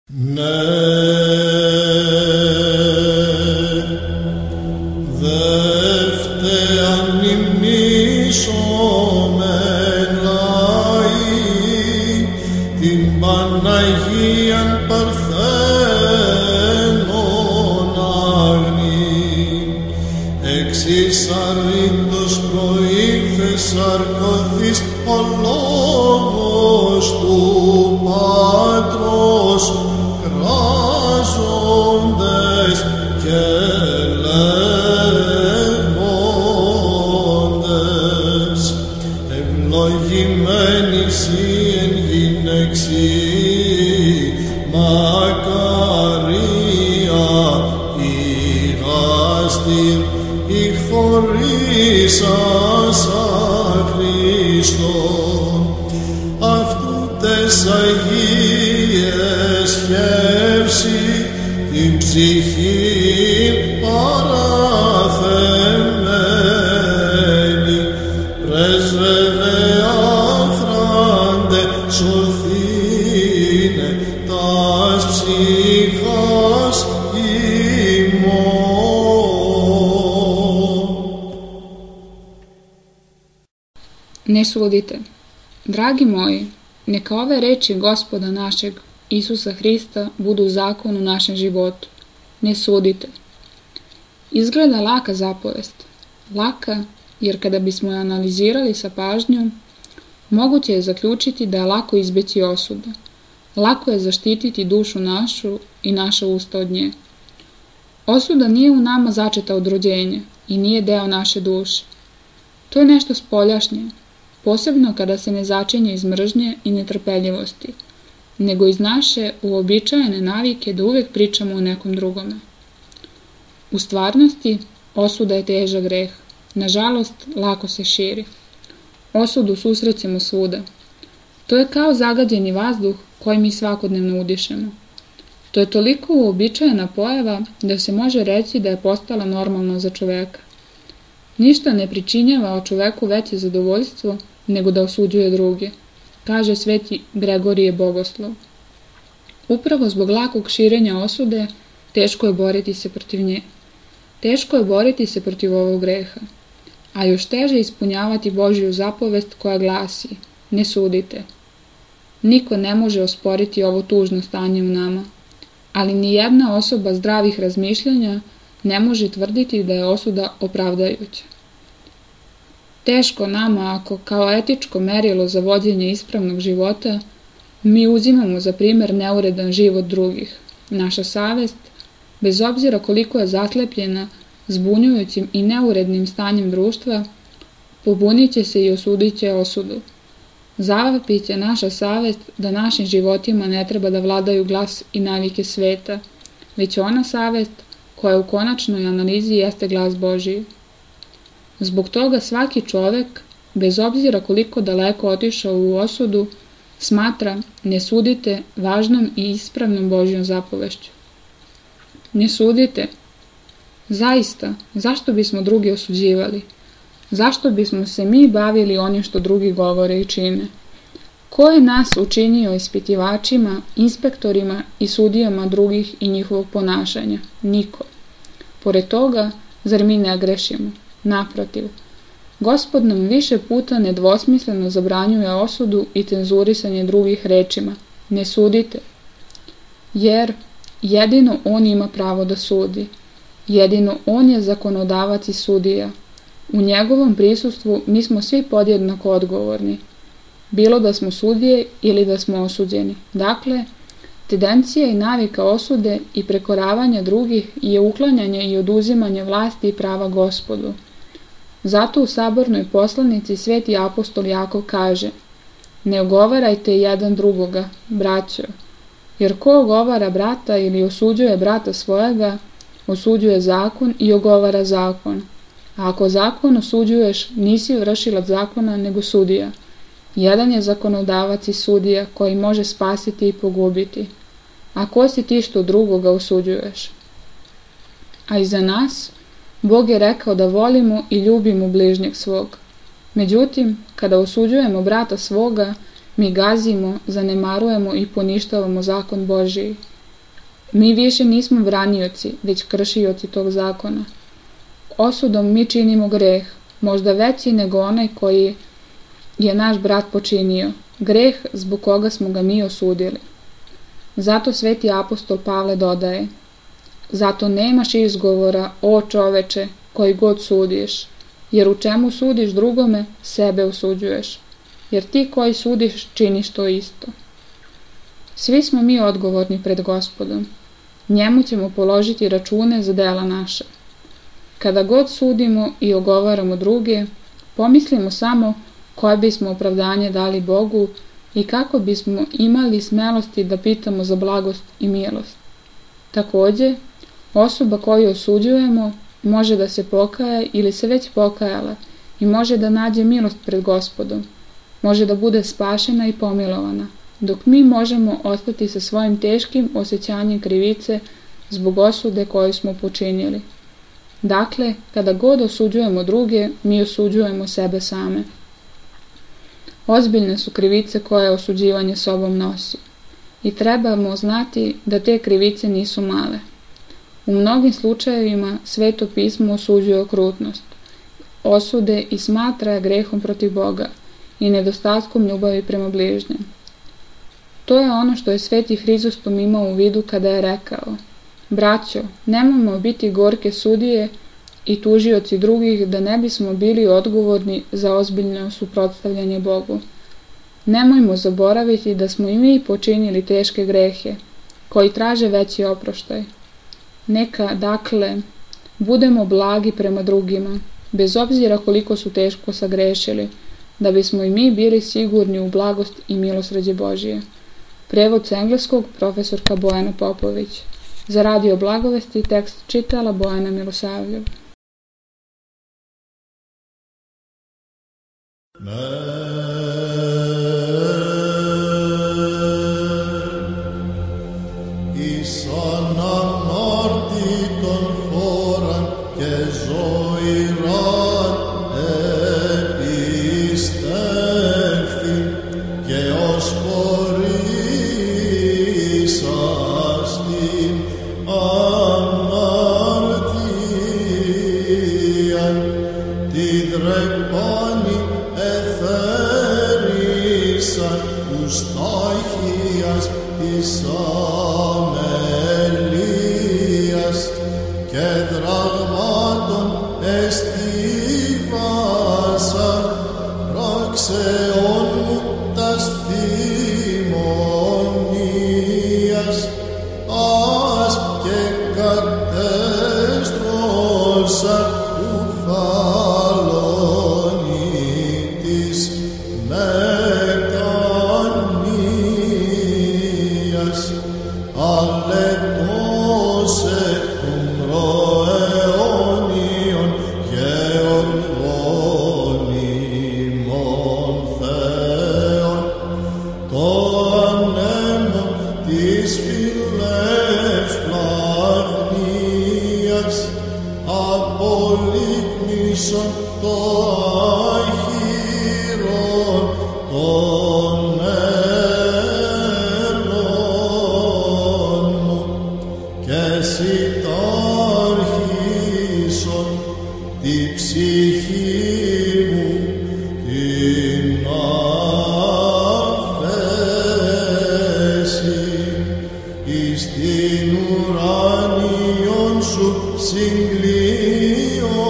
Ne sudite. Dragi moji, neka ove reči Gospoda našeg, Isusa Hrista, budu zakon u našem životu. Ne sudite. Izgleda laka zapovest. Laka, jer kada bismo je analizirali sa pažnjom, moguće je zaključiti da je lako izbeći osudu. Lako je zaštititi dušu našu i naša usta od nje. Osuda nije u nama začeta od rođenja i nije deo naše duše. To je nešto spoljašnje, posebno kada se ne začinje iz mržnje i netrpeljivosti, nego iz naše uobičajene navike da uvek pričamo o nekom drugome. U stvarnosti, osuda je težak greh. Nažalost, lako se širi. Osudu susrećemo svuda. To je kao zagađeni vazduh koji mi svakodnevno udišemo. To je toliko uobičajena pojava da se može reći da je postala normalna za čoveka. Ništa ne pričinjava o čoveku veće zadovoljstvo nego da osuđuje druge, kaže sveti Gregorije Bogoslov. Upravo zbog lakog širenja osude, teško je boriti se protiv nje. Teško je boriti se protiv ovog greha, a još teže ispunjavati Božju zapovest koja glasi: ne sudite. Niko ne može osporiti ovo tužno stanje u nama, ali ni jedna osoba zdravih razmišljanja ne može tvrditi da je osuda opravdajuća. Teško nama ako kao etičko merilo za vođenje ispravnog života mi uzimamo za primer neuredan život drugih. Naša savest, bez obzira koliko je zaslepljena zbunjujućim i neurednim stanjem društva, pobunit će se i osudit će osudu. Zavapit će naša savest da našim životima ne treba da vladaju glas i navike sveta, već ona savest koja u konačnoj analizi jeste glas Božiji. Zbog toga svaki čovek, bez obzira koliko daleko otišao u osudu, smatra ne sudite važnom i ispravnom Božjom zapovešću. Ne sudite. Zaista, zašto bismo drugi osuđivali? Zašto bismo se mi bavili onim što drugi govore i čine? Ko je nas učinio ispitivačima, inspektorima i sudijama drugih i njihovog ponašanja? Niko. Pored toga, zar mi ne grešimo? Naprotiv, Gospod nam više puta nedvosmisleno zabranjuje osudu i cenzurisanje drugih rečima. Ne sudite. Jer jedino On ima pravo da sudi. Jedino On je zakonodavac i sudija. U njegovom prisustvu mi smo svi podjednako odgovorni. Bilo da smo sudije ili da smo osuđeni. Dakle, tendencija i navika osude i prekoravanja drugih je uklanjanje i oduzimanje vlasti i prava Gospodu. Zato u sabornoj poslanici sveti apostol Jakov kaže: ne ogovarajte jedan drugoga, braćo, jer ko ogovara brata ili osuđuje brata svojega, osuđuje zakon i ogovara zakon. A ako zakon osuđuješ, nisi vršilac zakona nego sudija. Jedan je zakonodavac i sudija koji može spasiti i pogubiti. A ko si ti što drugoga osuđuješ? A i za nas, Bog je rekao da volimo i ljubimo bližnjeg svog. Međutim, kada osuđujemo brata svoga, mi gazimo, zanemarujemo i poništavamo zakon Božiji. Mi više nismo branioci, već kršioci tog zakona. Osudom mi činimo greh, možda veći nego onaj koji je naš brat počinio, greh zbog koga smo ga mi osudili. Zato sveti apostol Pavle dodaje: zato nemaš izgovora, o čoveče, koji god sudiš, jer u čemu sudiš drugome, sebe osuđuješ, jer ti koji sudiš činiš to isto. Svi smo mi odgovorni pred Gospodom. Njemu ćemo položiti račune za dela naša. Kada god sudimo i ogovaramo druge, pomislimo samo koje bismo opravdanje dali Bogu i kako bismo imali smelosti da pitamo za blagost i milost. Takođe, osoba koju osuđujemo može da se pokaja ili se već pokajala i može da nađe milost pred Gospodom, može da bude spašena i pomilovana, dok mi možemo ostati sa svojim teškim osjećanjem krivice zbog osude koju smo počinili. Dakle, kada god osuđujemo druge, mi osuđujemo sebe same. Ozbiljne su krivice koje osuđivanje sobom nosi i trebamo znati da te krivice nisu male. U mnogim slučajevima Sveto pismo osuđuje okrutnost, osude i smatra je grehom protiv Boga i nedostatkom ljubavi prema bližnjem. To je ono što je sveti Hrizostom imao u vidu kada je rekao: braćo, nemojmo biti gorke sudije i tužioci drugih da ne bismo bili odgovorni za ozbiljno suprotstavljanje Bogu. Nemojmo zaboraviti da smo i mi počinili teške grehe, koji traže veći oproštaj. Neka, dakle, budemo blagi prema drugima, bez obzira koliko su teško sagrešili, da bismo i mi bili sigurni u blagost i milosrđe Božije. Prevod s engleskog, profesorka Bojana Popović. Za Radio Blagovesti tekst čitala Bojana Milosavljev. Στην ουράνιον σου συγκλείω